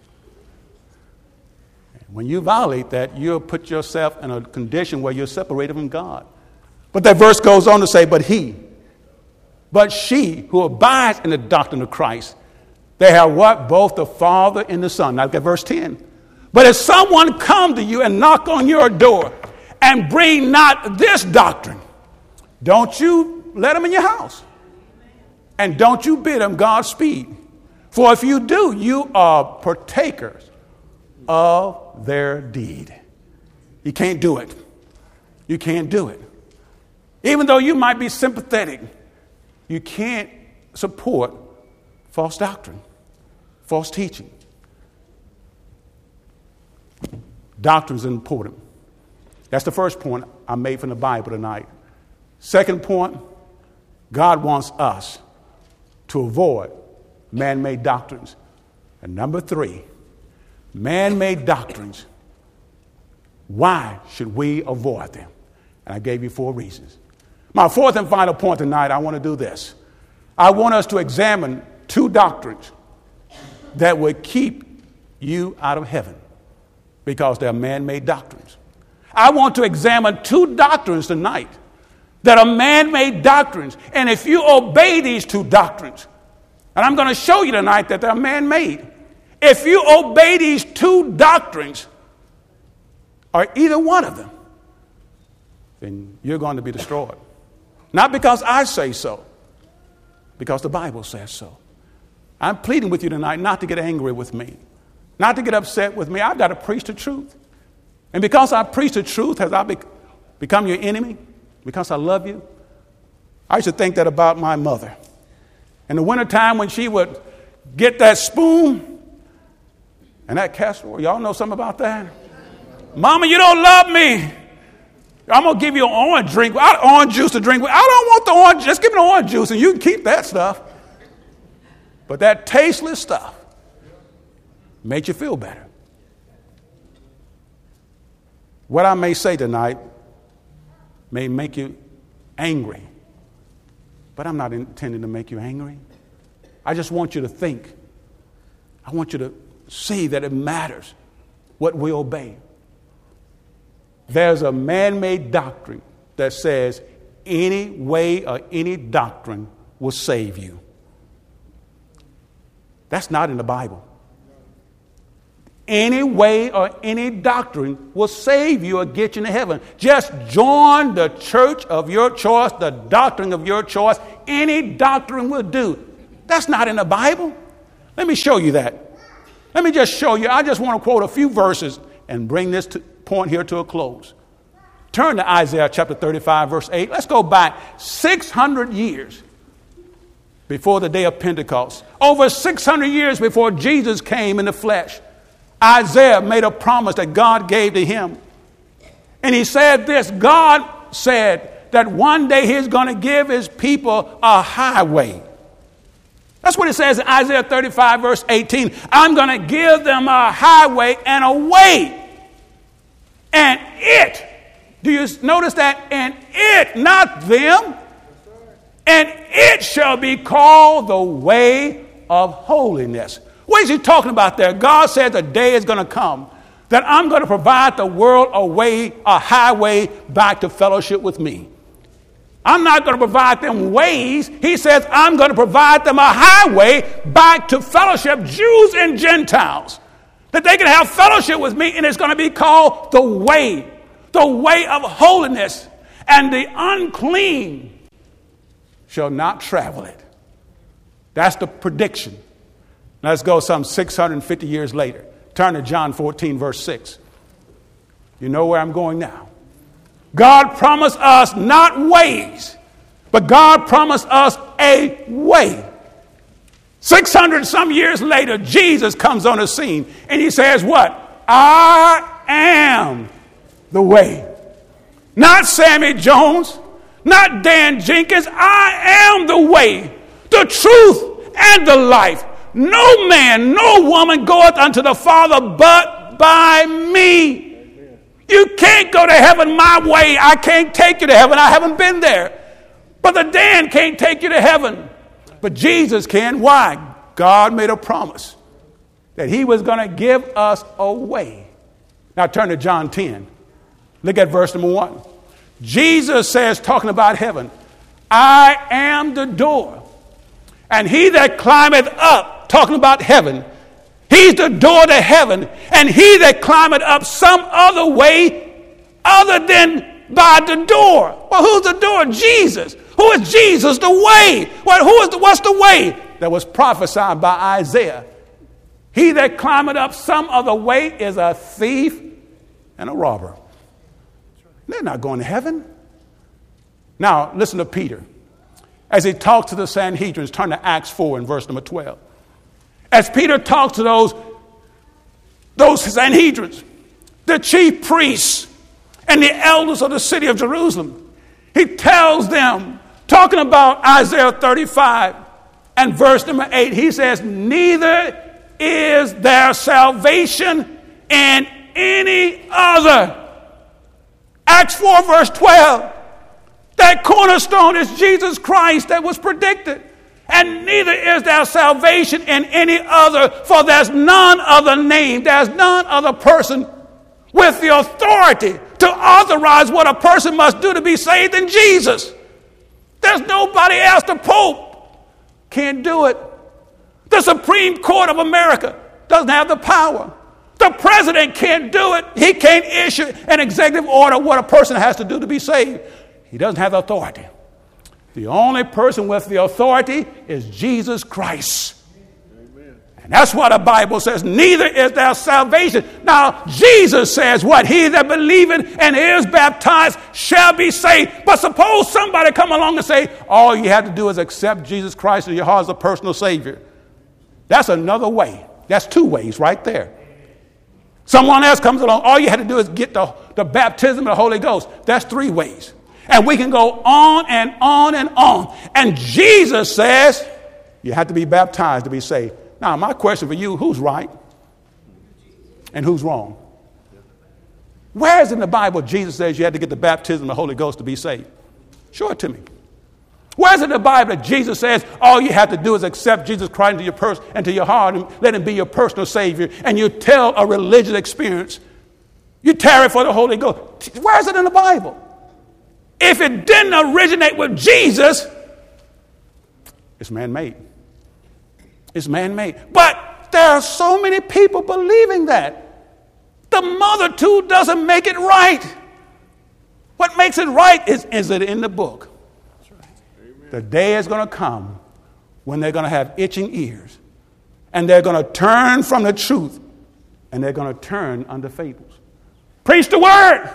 S1: When you violate that, you'll put yourself in a condition where you're separated from God. But that verse goes on to say, but he, but she who abides in the doctrine of Christ, they have what? Both the Father and the Son. Now look at verse ten. But if someone come to you and knock on your door and bring not this doctrine, don't you let him in your house. And don't you bid him Godspeed. For if you do, you are partakers of their deed. You can't do it. You can't do it. Even though you might be sympathetic, you can't support false doctrine, false teaching. Doctrine is important. That's the first point I made from the Bible tonight. Second point, God wants us to avoid man-made doctrines. And number three, man-made doctrines. Why should we avoid them? And I gave you four reasons. My fourth and final point tonight, I want to do this. I want us to examine two doctrines that would keep you out of heaven because they're man-made doctrines. I want to examine two doctrines tonight that are man-made doctrines. And if you obey these two doctrines, and I'm going to show you tonight that they're man-made. If you obey these two doctrines, or either one of them, then you're going to be destroyed. Not because I say so, because the Bible says so. I'm pleading with you tonight not to get angry with me, not to get upset with me. I've got to preach the truth. And because I preach the truth, has I be- become your enemy? Because I love you? I used to think that about my mother. In the wintertime when she would get that spoon and that castor oil, y'all know something about that? Mama, you don't love me. I'm going to give you an orange drink, orange juice to drink with. I don't want the orange, just give me the orange juice and you can keep that stuff. But that tasteless stuff makes you feel better. What I may say tonight may make you angry, but I'm not intending to make you angry. I just want you to think. I want you to see that it matters what we obey. There's a man-made doctrine that says any way or any doctrine will save you. That's not in the Bible. any way or any doctrine will save you or get you into heaven. Just join the church of your choice, the doctrine of your choice. Any doctrine will do. That's not in the Bible. Let me show you that. Let me just show you. I just want to quote a few verses and bring this to, point here to a close. Turn to Isaiah chapter thirty-five, verse eight. Let's go back six hundred years before the day of Pentecost. Over six hundred years before Jesus came in the flesh. Isaiah made a promise that God gave to him. And he said this, God said that one day he's going to give his people a highway. That's what it says in Isaiah thirty-five, verse eighteen. I'm going to give them a highway and a way. And it, do you notice that? And it, not them. And it shall be called the way of holiness. What is he talking about there? God said the day is going to come that I'm going to provide the world a way, a highway back to fellowship with me. I'm not going to provide them ways. He says I'm going to provide them a highway back to fellowship, Jews and Gentiles, that they can have fellowship with me, and it's going to be called the way, the way of holiness, and the unclean shall not travel it. That's the prediction. Now let's go some six hundred fifty years later. Turn to John fourteen, verse six. You know where I'm going now. God promised us not ways, but God promised us a way. six hundred some years later, Jesus comes on the scene and he says what? I am the way. Not Sammy Jones, not Dan Jenkins. I am the way, the truth, and the life. No man, no woman goeth unto the Father but by me. You can't go to heaven my way. I can't take you to heaven. I haven't been there. Brother Dan can't take you to heaven. But Jesus can. Why? God made a promise that he was going to give us a way. Now turn to John ten. Look at verse number one. Jesus says, talking about heaven, I am the door. And he that climbeth up, talking about heaven, he's the door to heaven. And he that climbeth up some other way other than by the door. Well, who's the door? Jesus. Who is Jesus? The way. Well, who is the, what's the way? That was prophesied by Isaiah. He that climbeth up some other way is a thief and a robber. They're not going to heaven. Now, listen to Peter. As he talked to the Sanhedrins, turn to Acts four and verse number twelve. As Peter talked to those, those Sanhedrins, the chief priests and the elders of the city of Jerusalem, he tells them, talking about Isaiah thirty-five and verse number eight, he says, neither is there salvation in any other. Acts four verse twelve, that cornerstone is Jesus Christ that was predicted. And neither is there salvation in any other, for there's none other name, there's none other person with the authority to authorize what a person must do to be saved than Jesus. There's nobody else. The Pope can't do it. The Supreme Court of America doesn't have the power. The president can't do it. He can't issue an executive order what a person has to do to be saved. He doesn't have the authority. The only person with the authority is Jesus Christ. Amen. And that's what the Bible says. Neither is there salvation. Now, Jesus says what? He that believeth and is baptized shall be saved. But suppose somebody come along and say, all you have to do is accept Jesus Christ in your heart as a personal Savior. That's another way. That's two ways right there. Someone else comes along, all you have to do is get the, the baptism of the Holy Ghost. That's three ways. And we can go on and on and on. And Jesus says, you have to be baptized to be saved. Now, my question for you, who's right and who's wrong? Where is in the Bible Jesus says you have to get the baptism of the Holy Ghost to be saved? Show it to me. Where is in the Bible that Jesus says all you have to do is accept Jesus Christ into your pers- into your heart and let him be your personal Savior, and you tell a religious experience, you tarry for the Holy Ghost? Where is it in the Bible? If it didn't originate with Jesus, it's man-made. It's man-made. But there are so many people believing that. The multitude doesn't make it right. What makes it right is, is it in the book. Right. The day is going to come when they're going to have itching ears, and they're going to turn from the truth, and they're going to turn unto fables. Preach the word.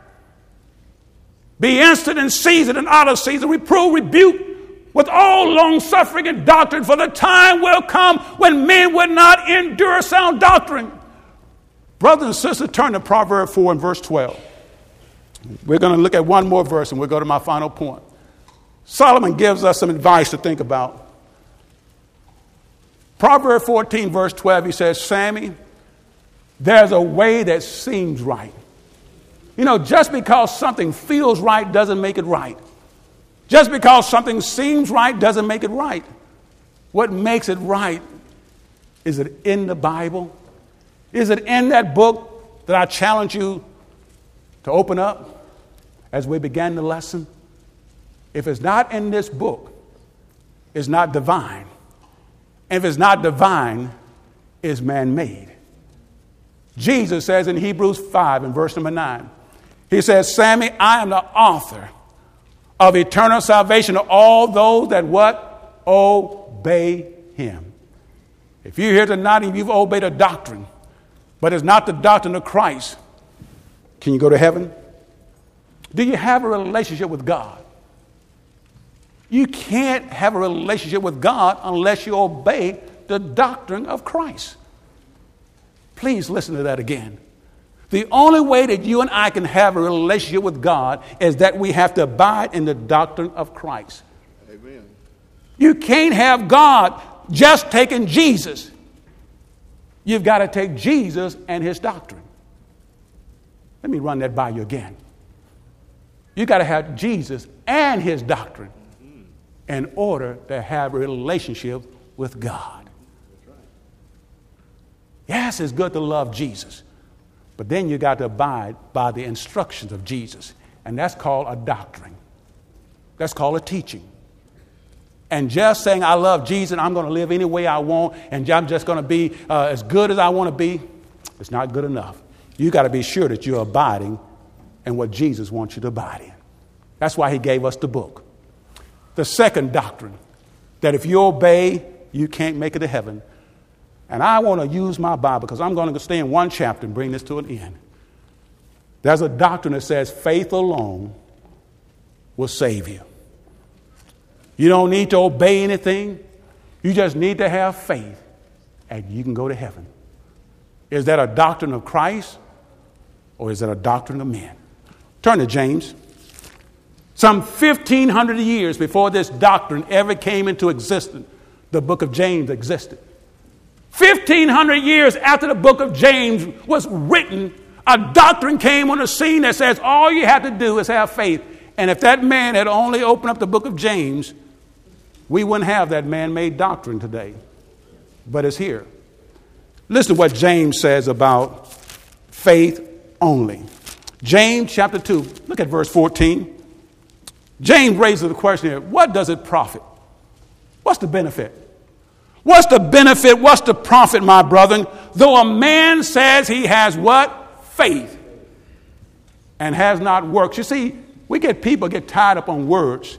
S1: Be instant in season and out of season. Reprove, rebuke with all long suffering and doctrine, for the time will come when men will not endure sound doctrine. Brothers and sisters, turn to Proverbs four and verse twelve. We're going to look at one more verse and we'll go to my final point. Solomon gives us some advice to think about. Proverbs fourteen verse twelve, he says, Sammy, there's a way that seems right. You know, just because something feels right doesn't make it right. Just because something seems right doesn't make it right. What makes it right? Is it in the Bible? Is it in that book that I challenge you to open up as we began the lesson? If it's not in this book, it's not divine. And if it's not divine, it's man-made. Jesus says in Hebrews five and verse number nine, he says, Sammy, I am the author of eternal salvation to all those that what? Obey him. If you're here tonight and you've obeyed a doctrine, but it's not the doctrine of Christ, can you go to heaven? Do you have a relationship with God? You can't have a relationship with God unless you obey the doctrine of Christ. Please listen to that again. The only way that you and I can have a relationship with God is that we have to abide in the doctrine of Christ. Amen. You can't have God just taking Jesus. You've got to take Jesus and his doctrine. Let me run that by you again. You've got to have Jesus and his doctrine in order to have a relationship with God. Yes, it's good to love Jesus. But then you got to abide by the instructions of Jesus. And that's called a doctrine. That's called a teaching. And just saying, I love Jesus, I'm going to live any way I want, and I'm just going to be uh, as good as I want to be, it's not good enough. You got to be sure that you're abiding in what Jesus wants you to abide in. That's why he gave us the book. The second doctrine, that if you obey, you can't make it to heaven. And I want to use my Bible because I'm going to stay in one chapter and bring this to an end. There's a doctrine that says faith alone will save you. You don't need to obey anything. You just need to have faith and you can go to heaven. Is that a doctrine of Christ or is that a doctrine of men? Turn to James. Some fifteen hundred years before this doctrine ever came into existence, the book of James existed. fifteen hundred years after the book of James was written, a doctrine came on the scene that says all you have to do is have faith. And if that man had only opened up the book of James, we wouldn't have that man-made doctrine today. But it's here. Listen to what James says about faith only. James chapter two, look at verse fourteen. James raises the question here, what does it profit? What's the benefit? What's the benefit? What's the profit, my brethren? Though a man says he has what? Faith. And has not works. You see, we get people get tied up on words.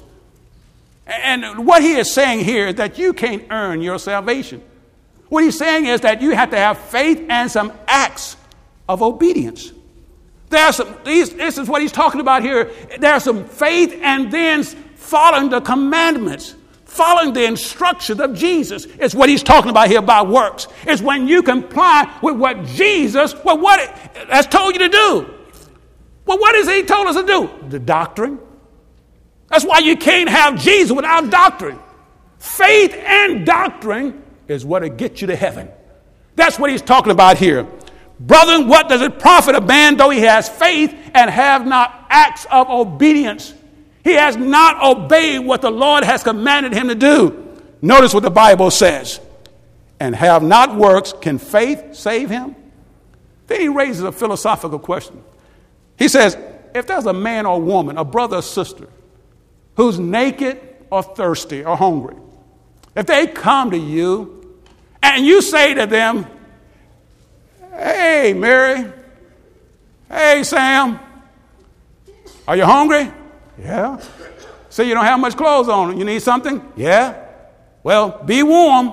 S1: And what he is saying here is that you can't earn your salvation. What he's saying is that you have to have faith and some acts of obedience. There's some, these, this is what he's talking about here. There's some faith and then following the commandments. Following the instructions of Jesus is what he's talking about here about works. It's when you comply with what Jesus, well, what it has told you to do. Well, what is he told us to do? The doctrine. That's why you can't have Jesus without doctrine. Faith and doctrine is what will get you to heaven. That's what he's talking about here. Brethren, what does it profit a man though he has faith and have not acts of obedience? He has not obeyed what the Lord has commanded him to do. Notice what the Bible says. And have not works, can faith save him? Then he raises a philosophical question. He says, if there's a man or woman, a brother or sister, who's naked or thirsty or hungry, if they come to you and you say to them, hey, Mary, hey, Sam, are you hungry? Yeah. So you don't have much clothes on. You need something? Yeah. Well, be warm.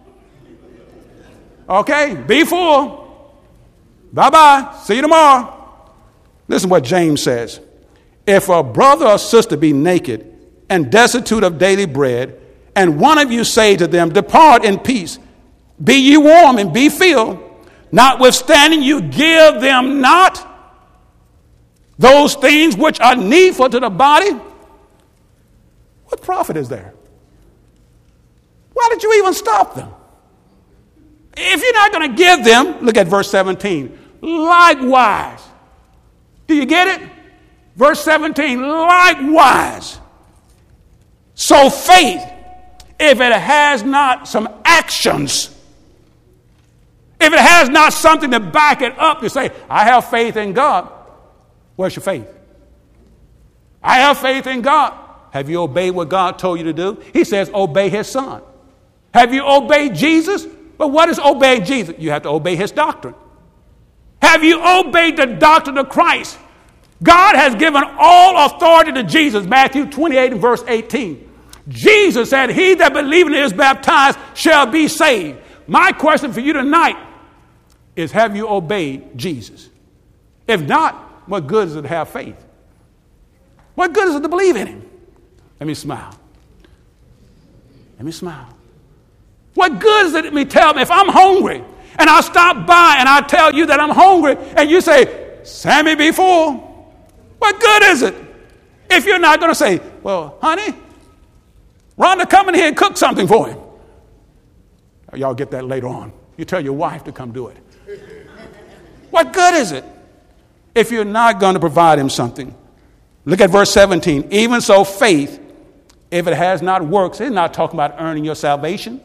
S1: Okay, be full. Bye-bye. See you tomorrow. Listen to what James says. If a brother or sister be naked and destitute of daily bread, and one of you say to them, depart in peace, be ye warm and be filled, notwithstanding you give them not those things which are needful to the body, what profit is there? Why did you even stop them? If you're not going to give them, look at verse seventeen. Likewise. Do you get it? Verse seventeen. Likewise. So faith, if it has not some actions, if it has not something to back it up to say, I have faith in God. Where's your faith? I have faith in God. Have you obeyed what God told you to do? He says, obey his son. Have you obeyed Jesus? But what is obeying Jesus? You have to obey his doctrine. Have you obeyed the doctrine of Christ? God has given all authority to Jesus. Matthew twenty-eight and verse eighteen. Jesus said, he that believeth and is baptized shall be saved. My question for you tonight is, have you obeyed Jesus? If not, what good is it to have faith? What good is it to believe in him? Let me smile. Let me smile. What good is it to me tell me if I'm hungry and I stop by and I tell you that I'm hungry and you say, Sammy, be full? What good is it if you're not going to say, well, honey, Rhonda, come in here and cook something for him. Y'all get that later on. You tell your wife to come do it. What good is it if you're not going to provide him something? Look at verse seventeen. Even so, faith, if it has not works, it's not talking about earning your salvation,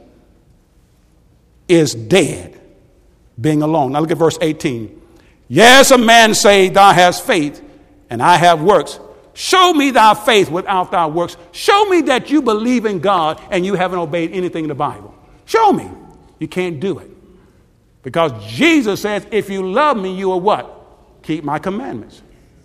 S1: is dead, being alone. Now look at verse eighteen. Yes, a man say, thou hast faith, and I have works. Show me thy faith without thy works. Show me that you believe in God and you haven't obeyed anything in the Bible. Show me. You can't do it. Because Jesus says, if you love me, you will what? Keep my commandments.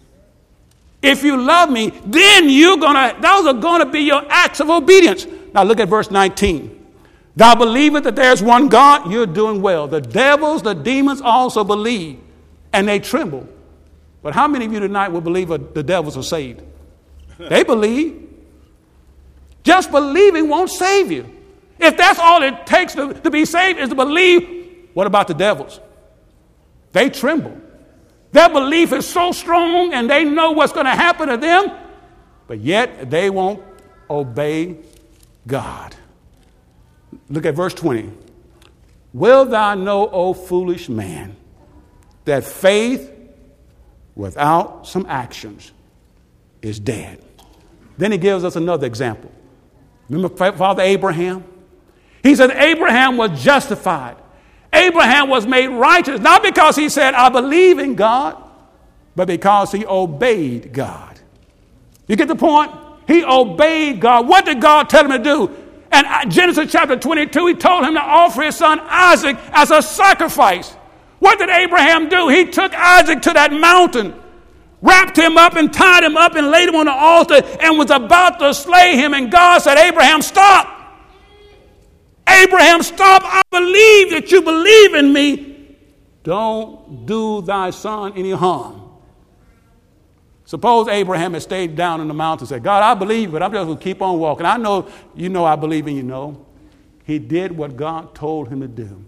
S1: If you love me, then you're gonna, those are going to be your acts of obedience. Now look at verse nineteen. Thou believest that there's one God, you're doing well. The devils, the demons also believe, and they tremble. But how many of you tonight will believe the devils are saved? They believe. Just believing won't save you. If that's all it takes to, to be saved is to believe, what about the devils? They tremble. Their belief is so strong and they know what's going to happen to them, but yet they won't obey God. Look at verse twenty. Will thou know, O foolish man, that faith without some actions is dead? Then he gives us another example. Remember Father Abraham? He said Abraham was justified. Abraham was made righteous, not because he said, I believe in God, but because he obeyed God. You get the point? He obeyed God. What did God tell him to do? And Genesis chapter twenty-two, he told him to offer his son Isaac as a sacrifice. What did Abraham do? He took Isaac to that mountain, wrapped him up and tied him up and laid him on the altar and was about to slay him. And God said, Abraham, stop. Abraham, stop. I believe that you believe in me. Don't do thy son any harm. Suppose Abraham had stayed down in the mountain and said, God, I believe, but I'm just going to keep on walking. I know you know I believe in you. No. He did what God told him to do.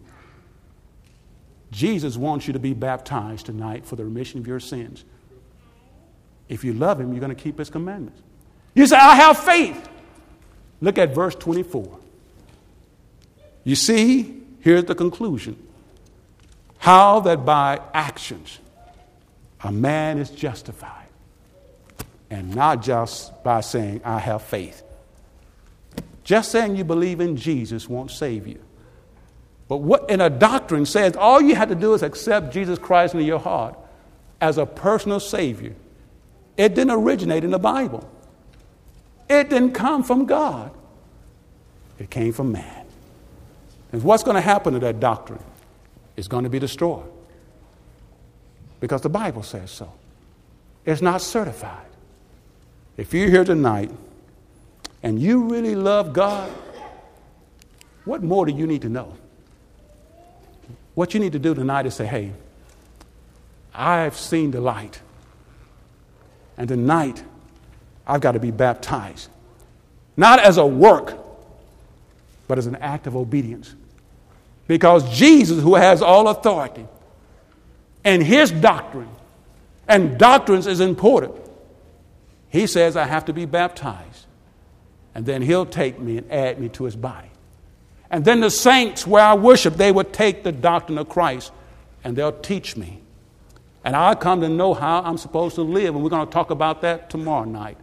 S1: Jesus wants you to be baptized tonight for the remission of your sins. If you love him, you're going to keep his commandments. You say, I have faith. Look at verse twenty-four. You see, here's the conclusion. How that by actions a man is justified, and not just by saying, I have faith. Just saying you believe in Jesus won't save you. But what in a doctrine says all you have to do is accept Jesus Christ into your heart as a personal Savior. It didn't originate in the Bible. It didn't come from God. It came from man. And what's going to happen to that doctrine? It's going to be destroyed. Because the Bible says so. It's not certified. If you're here tonight and you really love God, what more do you need to know? What you need to do tonight is say, hey, I've seen the light. And tonight, I've got to be baptized. Not as a work, but as an act of obedience. Because Jesus, who has all authority, and his doctrine, and doctrines is important, he says I have to be baptized. And then he'll take me and add me to his body. And then the saints where I worship, they would take the doctrine of Christ and they'll teach me. And I'll come to know how I'm supposed to live. And we're going to talk about that tomorrow night.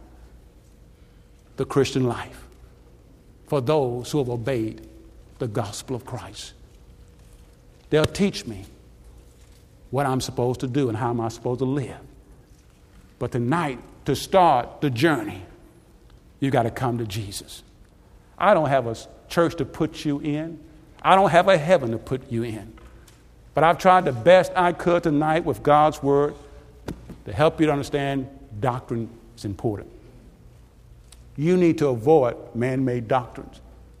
S1: The Christian life for those who have obeyed the gospel of Christ. They'll teach me what I'm supposed to do and how am I supposed to live. But tonight, to start the journey, you got to come to Jesus. I don't have a church to put you in. I don't have a heaven to put you in. But I've tried the best I could tonight with God's word to help you to understand doctrine is important. You need to avoid man-made doctrines.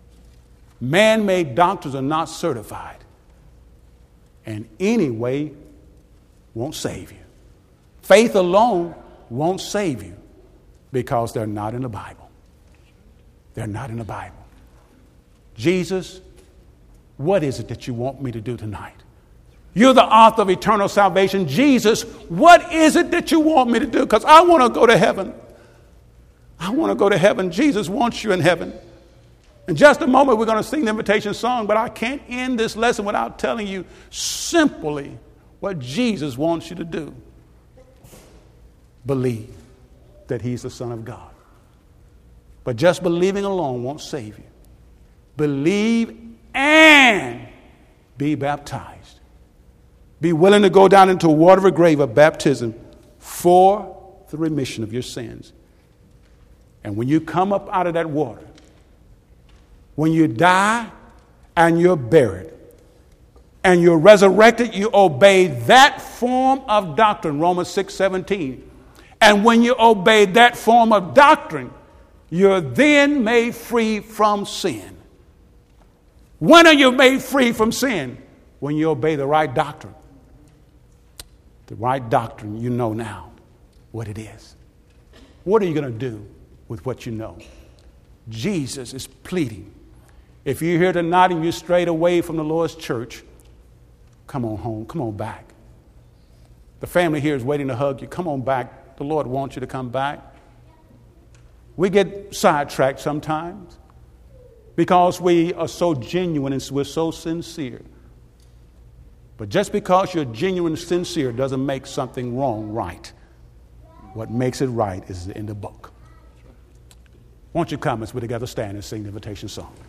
S1: Man-made doctrines are not certified. And any way won't save you. Faith alone won't save you because they're not in the Bible. They're not in the Bible. Jesus, what is it that you want me to do tonight? You're the author of eternal salvation. Jesus, what is it that you want me to do? Because I want to go to heaven. I want to go to heaven. Jesus wants you in heaven. In just a moment, we're going to sing the invitation song, but I can't end this lesson without telling you simply what Jesus wants you to do. Believe that he's the Son of God. But just believing alone won't save you. Believe and be baptized. Be willing to go down into a watery grave of baptism for the remission of your sins. And when you come up out of that water, when you die and you're buried and you're resurrected, you obey that form of doctrine, Romans six seventeen. And when you obey that form of doctrine, you're then made free from sin. When are you made free from sin? When you obey the right doctrine. The right doctrine, you know now what it is. What are you going to do with what you know? Jesus is pleading. If you're here tonight and you're strayed away from the Lord's church, come on home. Come on back. The family here is waiting to hug you. Come on back. The Lord wants you to come back. We get sidetracked sometimes because we are so genuine and we're so sincere. But just because you're genuine and sincere doesn't make something wrong right. What makes it right is in the book. Won't you come as we together stand and sing the invitation song?